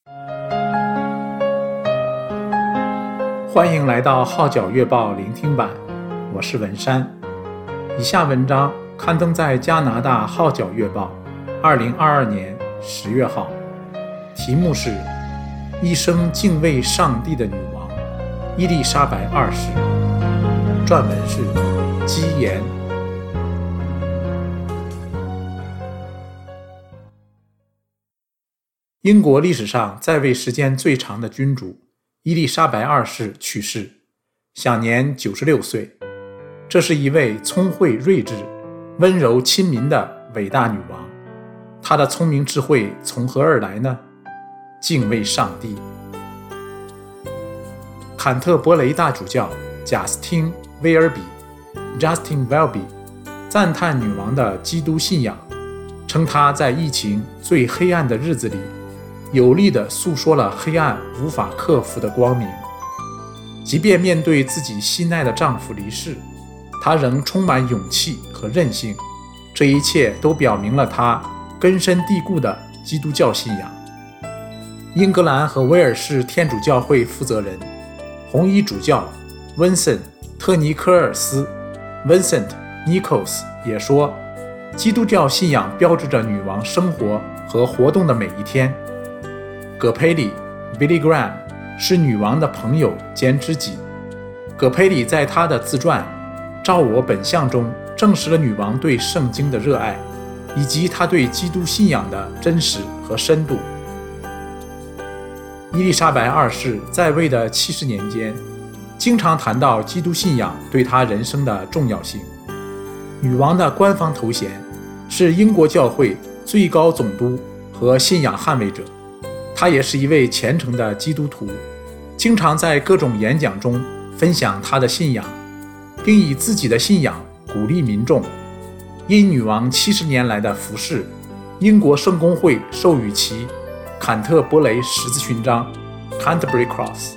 欢迎来到号角月报聆听版，我是文山。以下文章刊登在加拿大号角月报2022年10月号，题目是一生敬畏上帝的女王伊丽莎白二世，撰文是基言。英国历史上在位时间最长的君主伊丽莎白二世去世，享年96岁。这是一位聪慧睿智、温柔亲民的伟大女王。她的聪明智慧从何而来呢？敬畏上帝。坎特伯雷大主教贾斯汀·威尔比 Justin Welby 赞叹女王的基督信仰，称她在疫情最黑暗的日子里有力地诉说了黑暗无法克服的光明。即便面对自己心爱的丈夫离世，她仍充满勇气和韧性，这一切都表明了她根深蒂固的基督教信仰。英格兰和威尔士天主教会负责人红衣主教温森特尼科尔斯 Vincent Nichols 也说，基督教信仰标志着女王生活和活动的每一天。葛培里 Billy Graham 是女王的朋友兼知己。葛培里在他的自传《照我本相》中证实了女王对圣经的热爱，以及她对基督信仰的真实和深度。伊丽莎白二世在位的70年间，经常谈到基督信仰对她人生的重要性。女王的官方头衔是英国教会最高总督和信仰捍卫者。她也是一位虔诚的基督徒，经常在各种演讲中分享她的信仰，并以自己的信仰鼓励民众。因女王70年来的服侍，英国圣公会授予其坎特伯雷十字勋章 Canterbury Cross。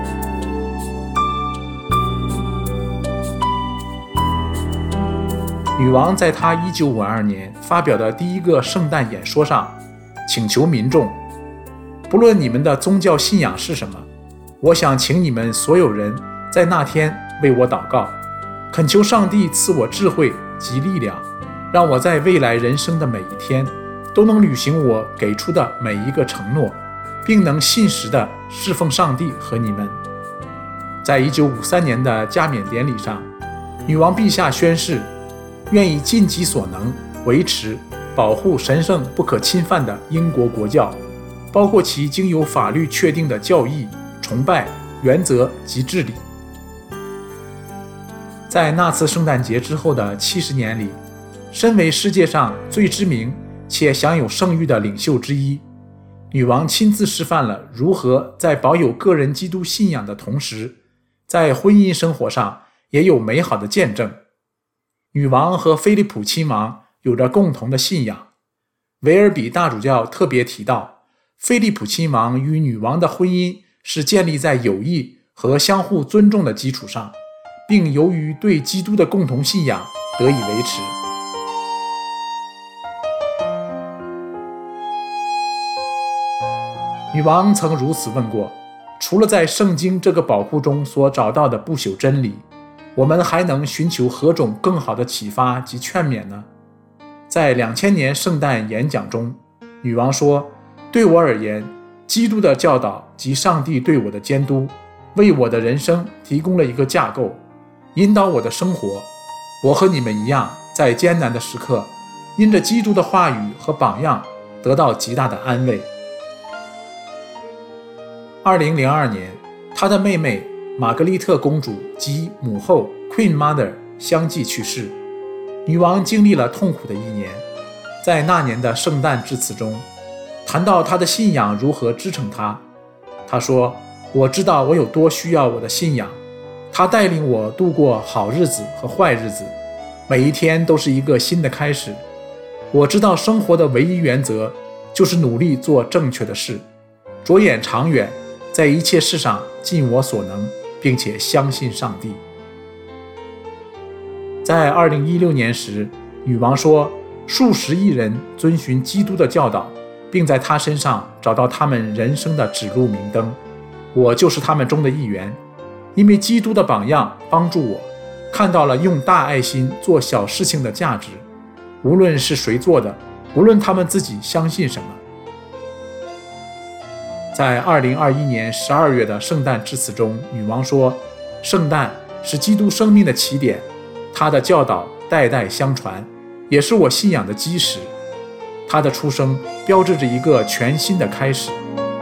女王在她1952年发表的第一个圣诞演说上请求民众，不论你们的宗教信仰是什么，我想请你们所有人在那天为我祷告，恳求上帝赐我智慧及力量，让我在未来人生的每一天都能履行我给出的每一个承诺，并能信实地侍奉上帝和你们。在1953年的加冕典礼上，女王陛下宣誓，愿意尽己所能维持、保护神圣不可侵犯的英国国教，包括其经由法律确定的教义、崇拜、原则及治理。在那次圣诞节之后的70年里，身为世界上最知名且享有盛誉的领袖之一，女王亲自示范了如何在保有个人基督信仰的同时，在婚姻生活上也有美好的见证。女王和菲利普亲王有着共同的信仰。维尔比大主教特别提到，菲利普亲王与女王的婚姻是建立在友谊和相互尊重的基础上，并由于对基督的共同信仰得以维持。女王曾如此问过，除了在圣经这个宝库中所找到的不朽真理，我们还能寻求何种更好的启发及劝勉呢？在2000年圣诞演讲中，女王说，对我而言，基督的教导及上帝对我的监督，为我的人生提供了一个架构，引导我的生活。我和你们一样，在艰难的时刻，因着基督的话语和榜样，得到极大的安慰。2002年，她的妹妹玛格丽特公主及母后 Queen Mother 相继去世。女王经历了痛苦的一年，在那年的圣诞致辞中，谈到她的信仰如何支撑她。她说，我知道我有多需要我的信仰，它带领我度过好日子和坏日子，每一天都是一个新的开始。我知道生活的唯一原则就是努力做正确的事，着眼长远，在一切事上尽我所能，并且相信上帝。在2016年时，女王说，数十亿人遵循基督的教导， 并在他身上找到他们人生的指路明灯。我就是他们中的一员，因为基督的榜样帮助我看到了用大爱心做小事情的价值，无论是谁做的，无论他们自己相信什么。在2021年12月的圣诞致辞中，女王说，圣诞是基督生命的起点，他的教导代代相传，也是我信仰的基石。他的出生标志着一个全新的开始。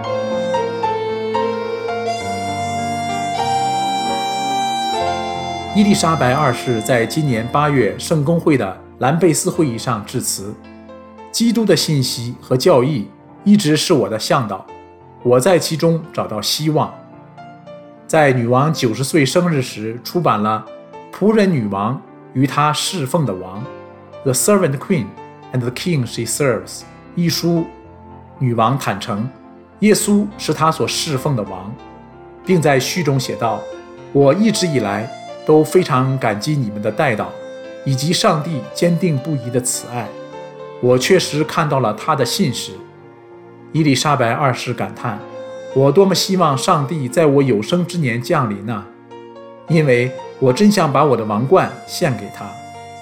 伊丽莎白二世在今年8月圣公会的兰贝斯会议上致辞，基督的信息和教义一直是我的向导，我在其中找到希望。在女王90岁生日时出版了《仆人女王与她侍奉的王》The Servant Queen and the King She Serves 一书，女王坦诚耶稣是她所侍奉的王，并在序中写道，我一直以来都非常感激你们的代祷，以及上帝坚定不移的慈爱。我确实看到了他的信实。伊丽莎白二世感叹，我多么希望上帝在我有生之年降临啊，因为我真想把我的王冠献给他。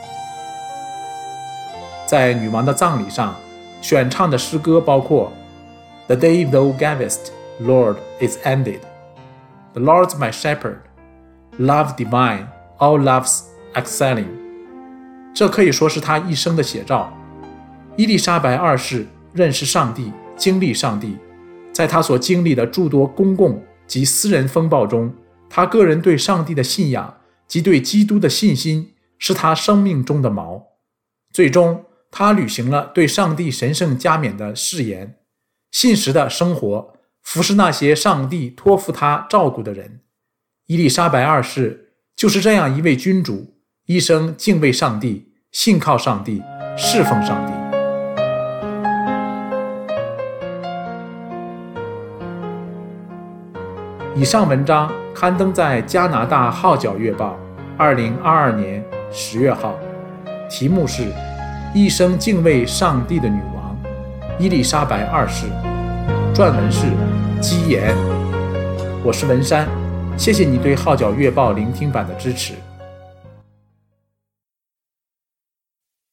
在女王的葬礼上，选唱的诗歌包括 The day thou gavest, Lord, is ended. The Lord's my shepherd.Love divine, all loves excelling， 这可以说是他一生的写照。伊丽莎白二世认识上帝，经历上帝，在他所经历的诸多公共及私人风暴中，他个人对上帝的信仰及对基督的信心是他生命中的锚。最终，他履行了对上帝神圣加冕的誓言，信实的生活，服侍那些上帝托付他照顾的人。伊丽莎白二世就是这样一位君主，一生敬畏上帝，信靠上帝，侍奉上帝。以上文章刊登在加拿大号角月报2022年10月号，题目是一生敬畏上帝的女王伊丽莎白二世，撰文是基言。我是文山，谢谢你对号角月报聆听版的支持。